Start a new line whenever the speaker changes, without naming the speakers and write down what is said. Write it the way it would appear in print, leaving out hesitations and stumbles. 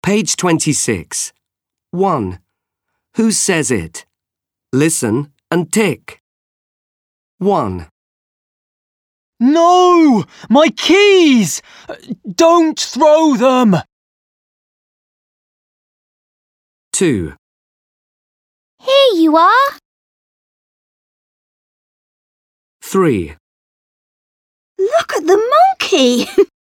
Page 26. 1. Who says it? Listen and tick. 1,
No! My keys! Don't throw them!
2,
Here you are.
3,
Look at the monkey.